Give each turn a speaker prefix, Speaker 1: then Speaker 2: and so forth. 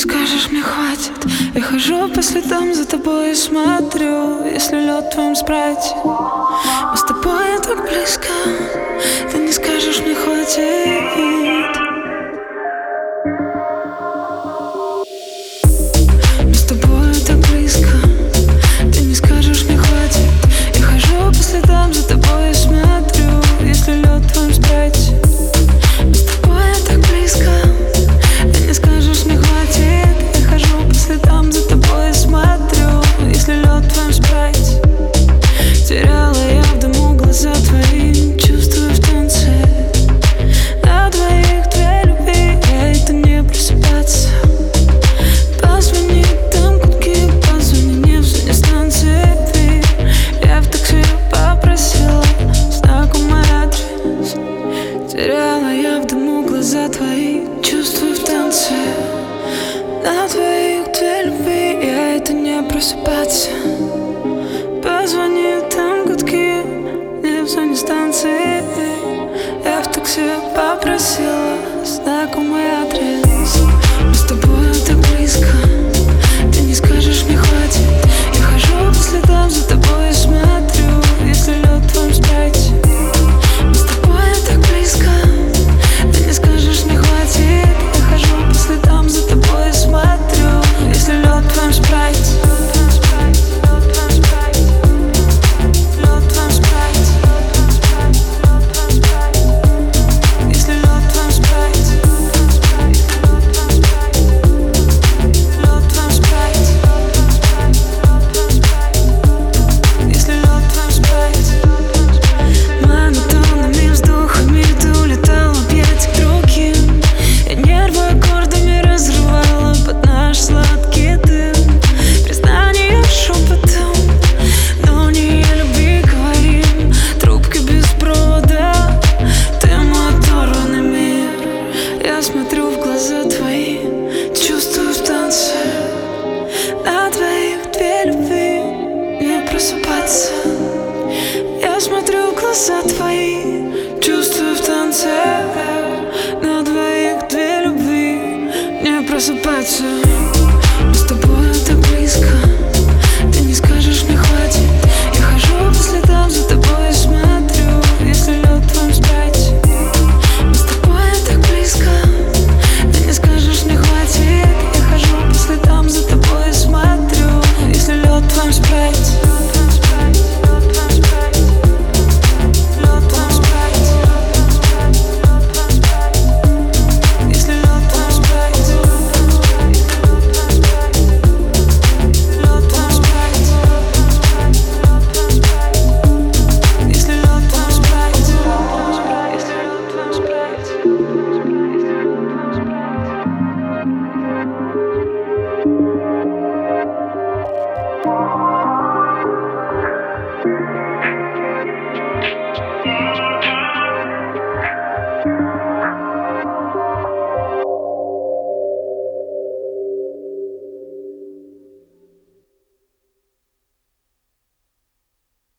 Speaker 1: скажешь мне хватит. Я хожу по следам за тобой и смотрю, если лед в твоем спрайте. Мы с тобой так близко, ты не скажешь мне хватит. Мы с тобой так близко, ты не скажешь мне хватит. Я хожу по следам за тобой и смотрю, если лед в твоем спрайте. Мы с тобой так близко, ты не скажешь мне хватит. Я хожу по следам за тобой и смотрю, если лед в твоем спрайте. Теряла я в дыму глаза твои, чувствую в танце. На двоих две любви, я иду не просыпаться. Позвони, там гудки, позвони, не в зоне станции. Я в такси попросила знакомый адрес. Теряла я в дыму глаза твои, чувствую в танце. На двоих две любви, я иду не просыпаться. Позвони, там гудки, не в зоне станции. Я в такси попросила знакомый адрес. Мы с тобой так близко, ты не скажешь мне хватит. Я хожу по следам за тобой и смотрю, если лед в твоем спрайте. Мы с тобой так близко, ты не скажешь мне хватит. Я хожу по следам за тобой и смотрю, если лед в твоем спрайте. Смотрю в глаза твои, чувствую в танце. На двоих две любви, не просыпаться. Я смотрю в глаза твои, чувствую в танце. На двоих две любви, не просыпаться.